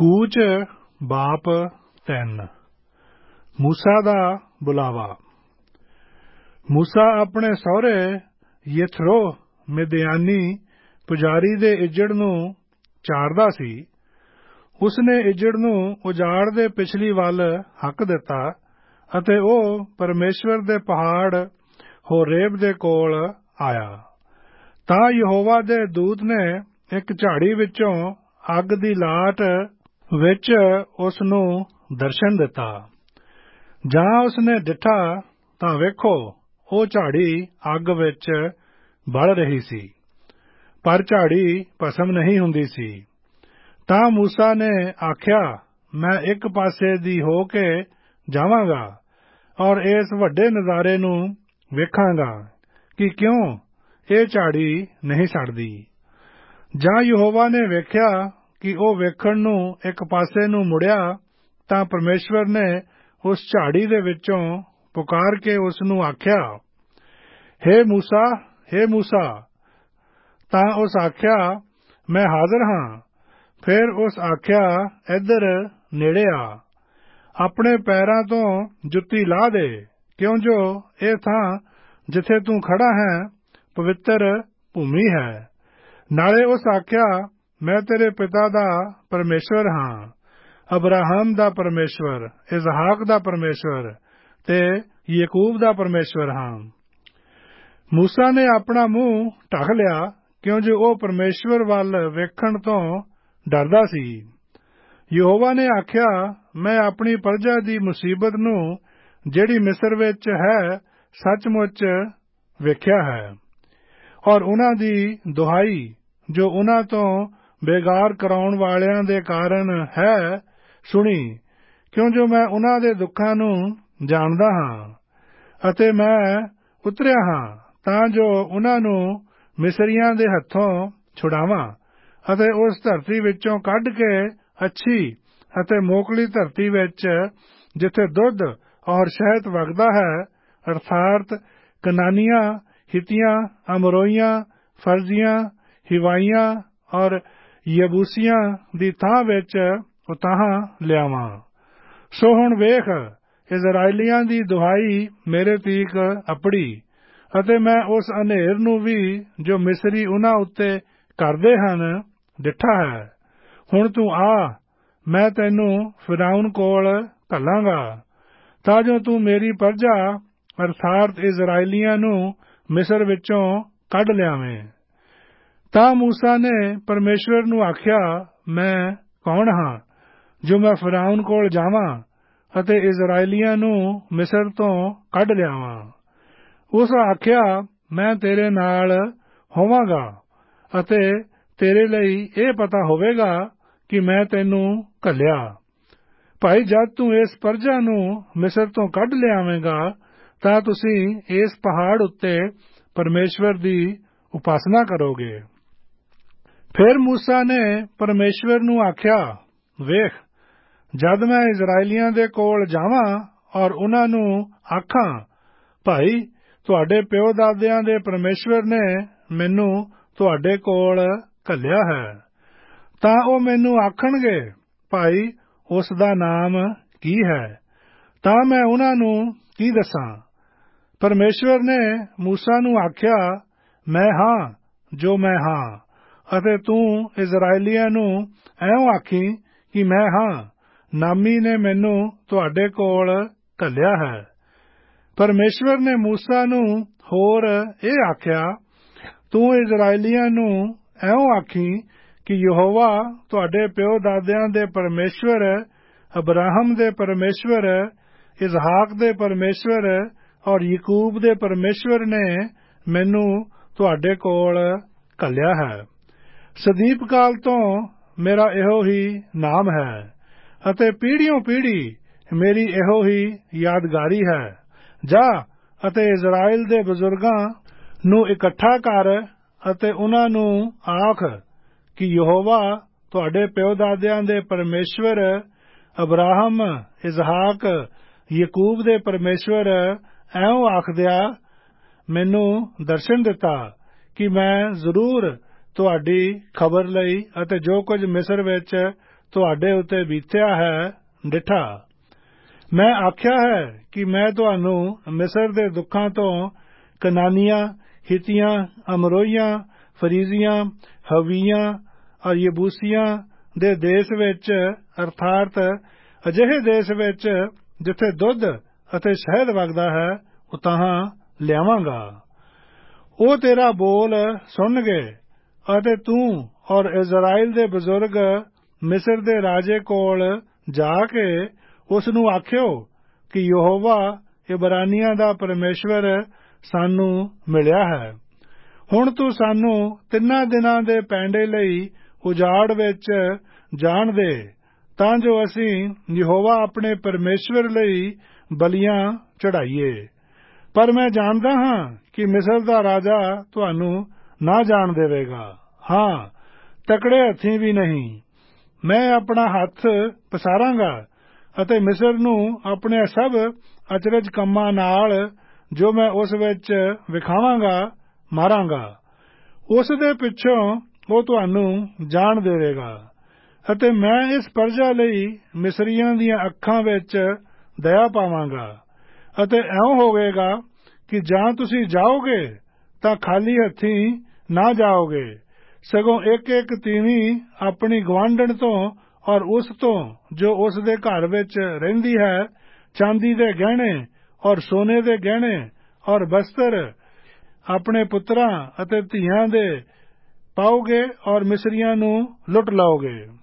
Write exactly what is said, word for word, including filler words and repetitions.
ਕੂਚ ਬਾਪ ਤਿੰਨ। ਮੂਸਾ ਦਾ ਬੁਲਾਵਾ। ਮੂਸਾ ਆਪਣੇ ਸਹੁਰੇ ਯਿਥਰੋ ਮਿਦਿਆਨੀ ਪੁਜਾਰੀ ਦੇ ਇੱਜੜ ਨੂੰ ਚਾਰਦਾ ਸੀ। ਉਸਨੇ ਇੱਜੜ ਨੂੰ ਉਜਾੜ ਦੇ ਪਿਛਲੀ ਵੱਲ ਹੱਕ ਦਿੱਤਾ ਅਤੇ ਉਹ ਪਰਮੇਸ਼ਵਰ ਦੇ ਪਹਾੜ ਹੋਰੇਬ ਦੇ ਕੋਲ ਆਇਆ। ਤਾਂ ਯਹੋਵਾ ਦੇ ਦੂਤ ਨੇ ਇੱਕ ਝਾੜੀ ਵਿੱਚੋਂ ਅੱਗ ਦੀ ਲਾਟ ਵਿੱਚ ਉਸ ਨੂੰ ਦਰਸ਼ਨ ਦਿੱਤਾ। ਜਾਂ ਉਸਨੇ ਡਿੱਠਾ ਤਾਂ ਵੇਖੋ ਉਹ ਝਾੜੀ ਅੱਗ ਵਿੱਚ ਬਲ ਰਹੀ ਸੀ, ਪਰ ਝਾੜੀ ਭਸਮ ਨਹੀਂ ਹੁੰਦੀ ਸੀ। ਤਾਂ ਮੂਸਾ ਨੇ ਆਖਿਆ, ਮੈਂ ਇੱਕ ਪਾਸੇ ਦੀ ਹੋ ਕੇ ਜਾਵਾਂਗਾ ਔਰ ਇਸ ਵੱਡੇ ਨਜ਼ਾਰੇ ਨੂੰ ਵੇਖਾਂਗਾ ਕਿ ਕਿਉਂ ਇਹ ਝਾੜੀ ਨਹੀਂ ਸੜਦੀ। ਜਾਂ ਯਹੋਵਾ ਨੇ ਵੇਖਿਆ ਕਿ ਉਹ ਵੇਖਣ ਨੂੰ ਇੱਕ ਪਾਸੇ ਨੂੰ ਮੁੜਿਆ ਤਾਂ ਪਰਮੇਸ਼ਵਰ ਨੇ ਉਸ ਝਾੜੀ ਦੇ ਵਿੱਚੋਂ ਪੁਕਾਰ ਕੇ ਉਸ ਨੂੰ ਆਖਿਆ, ਹੇ ਮੂਸਾ, ਹੇ ਮੂਸਾ। ਤਾਂ ਉਸ ਆਖਿਆ, ਮੈਂ ਹਾਜ਼ਰ ਹਾਂ। ਫਿਰ ਉਸ ਆਖਿਆ, ਇੱਧਰ ਨੇੜੇ ਆ, ਆਪਣੇ ਪੈਰਾਂ ਤੋਂ ਜੁੱਤੀ ਲਾਹ ਦੇ, ਕਿਉਂ ਜੋ ਇਹ ਥਾਂ ਜਿੱਥੇ ਤੂੰ ਖੜਾ ਹੈ ਪਵਿੱਤਰ ਭੂਮੀ ਹੈ। ਨਾਲੇ ਉਸ ਆਖਿਆ, ਮੈਂ ਤੇਰੇ ਪਿਤਾ ਦਾ ਪਰਮੇਸ਼ਵਰ ਹਾਂ, ਅਬਰਾਹਮ ਦਾ ਪਰਮੇਸ਼ਵਰ, ਇਸਹਾਕ ਦਾ ਪਰਮੇਸ਼ਵਰ ਤੇ ਯਾਕੂਬ ਦਾ ਪਰਮੇਸ਼ਵਰ ਹਾਂ। ਮੂਸਾ ਨੇ ਆਪਣਾ ਮੂੰਹ ਢੱਕ ਲਿਆ, ਕਿਉਂ ਜੋ ਉਹ ਪਰਮੇਸ਼ਵਰ ਵੱਲ ਵੇਖਣ ਤੋਂ ਡਰਦਾ ਸੀ। ਯਹੋਵਾ ਨੇ ਆਖਿਆ, ਮੈਂ ਆਪਣੀ ਪ੍ਰਜਾ ਦੀ ਮੁਸੀਬਤ ਨੂੰ ਜਿਹੜੀ ਮਿਸਰ ਵਿੱਚ ਹੈ ਸੱਚਮੁੱਚ ਵੇਖਿਆ ਹੈ, ਔਰ ਉਨ੍ਹਾਂ ਦੀ ਦੁਹਾਈ ਜੋ ਉਨ੍ਹਾਂ ਤੋਂ ਬੇਗਾਰ ਕਰਾਉਣ ਵਾਲਿਆਂ ਦੇ ਕਾਰਨ ਹੈ ਸੁਣੀ, ਕਿਉਂ ਜੋ ਮੈਂ ਉਨ੍ਹਾਂ ਦੇ ਦੁੱਖਾਂ ਨੂੰ ਜਾਣਦਾ ਹਾਂ ਅਤੇ ਮੈਂ ਉਤਰਿਆ ਹਾਂ ਤਾਂ ਜੋ ਉਨ੍ਹਾਂ ਨੂੰ ਮਿਸਰੀਆਂ ਦੇ ਹੱਥੋਂ ਛੁਡਾਵਾਂ ਅਤੇ ਉਸ ਧਰਤੀ ਵਿੱਚੋਂ ਕੱਢ ਕੇ ਅੱਛੀ ਅਤੇ ਮੋਕਲੀ ਧਰਤੀ ਵਿੱਚ ਜਿੱਥੇ ਦੁੱਧ ਔਰ ਸ਼ਹਿਦ ਵਗਦਾ ਹੈ, ਅਰਥਾਤ ਕਨਾਨੀਆਂ, ਹਿੱਤੀਆਂ, ਅਮੋਰੀਆਂ, ਫਰਜ਼ੀਆਂ, ਹਿਵਾਈਆਂ ਔਰ ਯਬੂਸੀਆਂ ਦੀ ਥਾਂ ਵਿੱਚ ਉਤਾਹਾਂ ਲਿਆਵਾਂ। ਸੋ ਹੁਣ ਵੇਖ, ਇਜ਼ਰਾਈਲੀਆਂ ਦੀ ਦੁਹਾਈ ਮੇਰੇ ਤੀਕ ਅਪੜੀ ਅਤੇ ਮੈਂ ਉਸ ਹਨੇਰ ਨੂੰ ਵੀ ਜੋ ਮਿਸਰੀ ਉਨ੍ਹਾਂ ਉੱਤੇ ਕਰਦੇ ਹਨ ਡਿੱਠਾ ਹੈ। ਹੁਣ ਤੂੰ ਆ, ਮੈਂ ਤੈਨੂੰ ਫਿਰੌਨ ਕੋਲ ਘੱਲਾਂਗਾ ਤਾਂ ਜੋ ਤੂੰ ਮੇਰੀ ਪ੍ਰਜਾ ਅਰਥਾਤ ਇਜ਼ਰਾਈਲੀਆਂ ਨੂੰ ਮਿਸਰ ਵਿੱਚੋਂ ਕੱਢ ਲਿਆਵੇਂ। ਤਾਂ ਮੂਸਾ ਨੇ ਪਰਮੇਸ਼ਵਰ ਨੂੰ ਆਖਿਆ, ਮੈਂ ਕੌਣ ਹਾਂ ਜੋ ਮੈਂ ਫਿਰੌਨ ਕੋਲ ਜਾਵਾਂ ਅਤੇ ਇਜ਼ਰਾਈਲੀਆਂ ਨੂੰ ਮਿਸਰ ਤੋਂ ਕੱਢ ਲਿਆਵਾਂ। ਉਸ ਆਖਿਆ, ਮੈਂ ਤੇਰੇ ਨਾਲ ਹੋਵਾਂਗਾ ਅਤੇ ਤੇਰੇ ਲਈ ਇਹ ਪਤਾ ਹੋਵੇਗਾ ਕਿ ਮੈਂ ਤੈਨੂੰ ਘੱਲਿਆ। ਭਾਈ ਜਦ ਤੂੰ ਇਸ ਪ੍ਰਜਾ ਨੂੰ ਮਿਸਰ ਤੋਂ ਕੱਢ ਲਿਆਵੇਂਗਾ ਤਾਂ ਤੁਸੀਂ ਇਸ ਪਹਾੜ ਉੱਤੇ ਪਰਮੇਸ਼ਵਰ ਦੀ ਉਪਾਸਨਾ ਕਰੋਗੇ। ਫਿਰ ਮੂਸਾ ਨੇ ਪਰਮੇਸ਼ਵਰ ਨੂੰ ਆਖਿਆ, ਵੇਖ, ਜਦ ਮੈਂ ਇਜ਼ਰਾਈਲੀਆਂ ਦੇ ਕੋਲ ਜਾਵਾਂ ਔਰ ਉਨ੍ਹਾਂ ਨੂੰ ਆਖਾਂ, ਭਾਈ ਤੁਹਾਡੇ ਪਿਓ ਦਾਦਿਆਂ ਦੇ ਪਰਮੇਸ਼ਵਰ ਨੇ ਮੈਨੂੰ ਤੁਹਾਡੇ ਕੋਲ ਘੱਲਿਆ ਹੈ, ਤਾਂ ਉਹ ਮੈਨੂੰ ਆਖਣਗੇ, ਭਾਈ ਉਸ ਦਾ ਨਾਮ ਕੀ ਹੈ? ਤਾਂ ਮੈਂ ਉਨ੍ਹਾਂ ਨੂੰ ਕੀ ਦੱਸਾਂ? ਪਰਮੇਸ਼ਵਰ ਨੇ ਮੂਸਾ ਨੂੰ ਆਖਿਆ, ਮੈਂ ਹਾਂ ਜੋ ਮੈਂ ਹਾਂ ਅਤੇ ਤੂੰ ਇਜ਼ਰਾਈਲੀਆਂ ਨੂੰ ਇਉਂ ਆਖੀ ਕਿ ਮੈਂ ਹਾਂ, ਨਾਮੀ ਨੇ ਮੈਨੂੰ ਤੁਹਾਡੇ ਕੋਲ ਘੱਲਿਆ ਹੈ। ਪਰਮੇਸ਼ਵਰ ਨੇ ਮੂਸਾ ਨੂੰ ਹੋਰ ਇਹ ਆਖਿਆ, ਤੂੰ ਇਜ਼ਰਾਈਲੀਆਂ ਨੂੰ ਇਉਂ ਆਖੀ ਕਿ ਯਹੋਵਾ ਤੁਹਾਡੇ ਪਿਓ ਦਾਦਿਆਂ ਦੇ ਪਰਮੇਸ਼ਵਰ, ਅਬਰਾਹਮ ਦੇ ਪਰਮੇਸ਼ਵਰ, ਇਸਹਾਕ ਦੇ ਪਰਮੇਸ਼ਵਰ ਔਰ ਯਾਕੂਬ ਦੇ ਪਰਮੇਸ਼ਵਰ ਨੇ ਮੈਨੂੰ ਤੁਹਾਡੇ ਕੋਲ ਘੱਲਿਆ ਹੈ। ਸਦੀਪ ਕਾਲ ਤੋਂ ਮੇਰਾ ਇਹੋ ਹੀ ਨਾਮ ਹੈ ਅਤੇ ਪੀੜ੍ਹੀਓਂ ਪੀੜ੍ਹੀ ਮੇਰੀ ਇਹੋ ਹੀ ਯਾਦਗਾਰੀ ਹੈ। ਜਾ ਅਤੇ ਇਜ਼ਰਾਈਲ ਦੇ ਬਜ਼ੁਰਗਾਂ ਨੂੰ ਇਕੱਠਾ ਕਰ ਅਤੇ ਉਨ੍ਹਾਂ ਨੂੰ ਆਖ ਕਿ ਯਹੋਵਾ ਤੁਹਾਡੇ ਪਿਓ ਦਾਦਿਆਂ ਦੇ ਪਰਮੇਸ਼ਵਰ, ਅਬਰਾਹਮ, ਇਸਹਾਕ, ਯਾਕੂਬ ਦੇ ਪਰਮੇਸ਼ਵਰ ਇਉਂ ਆਖਦਿਆਂ ਮੈਨੂੰ ਦਰਸ਼ਨ ਦਿੱਤਾ ਕਿ ਮੈਂ ਜ਼ਰੂਰ ਤੁਹਾਡੀ ਖਬਰ ਲਈ ਅਤੇ ਜੋ ਕੁਝ ਮਿਸਰ ਵਿੱਚ ਤੁਹਾਡੇ ਉੱਤੇ ਬੀਤਿਆ ਹੈ ਡਿਠਾ। ਮੈਂ ਆਖਿਆ ਹੈ ਕਿ ਮੈਂ ਤੁਹਾਨੂੰ ਮਿਸਰ ਦੇ ਦੁੱਖਾਂ ਤੋਂ, ਕਨਾਨੀਆਂ, ਹਿਤੀਆਂ, ਅਮੋਰੀਆਂ, ਫਰੀਜ਼ੀਆਂ, ਹਵੀਆਂ ਔਰ ਯਬੂਸੀਆਂ ਦੇ ਦੇਸ਼ ਵਿੱਚ, ਅਰਥਾਤ ਅਜਿਹੇ ਦੇਸ਼ ਵਿੱਚ ਜਿੱਥੇ ਦੁੱਧ ਅਤੇ ਸ਼ਹਿਦ ਵਗਦਾ ਹੈ, ਉਤਾਹਾਂ ਲਿਆਵਾਂਗਾ। ਉਹ ਤੇਰਾ ਬੋਲ ਸੁਣਨਗੇ ਅਤੇ ਤੂੰ ਔਰ ਇਜ਼ਰਾਈਲ ਦੇ ਬਜ਼ੁਰਗ ਮਿਸਰ ਦੇ ਰਾਜੇ ਕੋਲ ਜਾ ਕੇ ਉਸ ਨੂੰ ਆਖਿਓ ਕਿ ਯਹੋਵਾ ਇਬਰਾਨੀਆਂ ਦਾ ਪਰਮੇਸ਼ਵਰ ਸਾਨੂੰ ਮਿਲਿਆ ਹੈ। ਹੁਣ ਤੂੰ ਸਾਨੂੰ ਤਿੰਨਾਂ ਦਿਨਾਂ ਦੇ ਪੈਂਡੇ ਲਈ ਉਜਾੜ ਵਿੱਚ ਜਾਣ ਦੇ, ਤਾਂ ਜੋ ਅਸੀਂ ਯਹੋਵਾ ਆਪਣੇ ਪਰਮੇਸ਼ਵਰ ਲਈ ਬਲੀਆਂ ਚੜ੍ਹਾਈਏ। ਪਰ ਮੈਂ ਜਾਣਦਾ ਹਾਂ ਕਿ ਮਿਸਰ ਦਾ ਰਾਜਾ ਤੁਹਾਨੂੰ ਨਾ ਜਾਣ ਦੇਵੇਗਾ, ਹਾਂ ਤਕੜੇ ਹੱਥੀਂ ਵੀ ਨਹੀਂ। ਮੈਂ ਆਪਣਾ ਹੱਥ ਪਸਾਰਾਂਗਾ ਅਤੇ ਮਿਸਰ ਨੂੰ ਆਪਣੇ ਸਭ ਅਚਰਜ ਕੰਮਾਂ ਨਾਲ, ਜੋ ਮੈਂ ਉਸ ਵਿੱਚ ਵਿਖਾਵਾਂਗਾ, ਮਾਰਾਂਗਾ। ਉਸ ਦੇ ਪਿੱਛੋਂ ਉਹ ਤੁਹਾਨੂੰ ਜਾਣ ਦੇਵੇਗਾ ਅਤੇ ਮੈਂ ਇਸ ਪਰਜਾ ਲਈ ਮਿਸਰੀਆਂ ਦੀਆਂ ਅੱਖਾਂ ਵਿੱਚ ਦਇਆ ਪਾਵਾਂਗਾ। ਅਤੇ ਇਉਂ ਹੋਵੇਗਾ ਕਿ ਜਾਂ ਤੁਸੀਂ ਜਾਓਗੇ ਤਾਂ ਖਾਲੀ ਹੱਥੀਂ ਨਾ ਜਾਓਗੇ, ਸਗੋਂ ਇੱਕ ਇੱਕ ਤੀਵੀਂ ਆਪਣੀ ਗੁਆਂਢਣ ਤੋਂ ਔਰ ਉਸ ਤੋਂ ਜੋ ਉਸ ਦੇ ਘਰ ਵਿੱਚ ਰਹਿੰਦੀ ਹੈ, ਚਾਂਦੀ ਦੇ ਗਹਿਣੇ ਔਰ ਸੋਨੇ ਦੇ ਗਹਿਣੇ ਔਰ ਬਸਤਰ ਆਪਣੇ ਪੁੱਤਰਾਂ ਅਤੇ ਧੀਆਂ ਦੇ ਪਾਓਗੇ ਔਰ ਮਿਸਰੀਆਂ ਨੂੰ ਲੁੱਟ ਲਓਗੇ।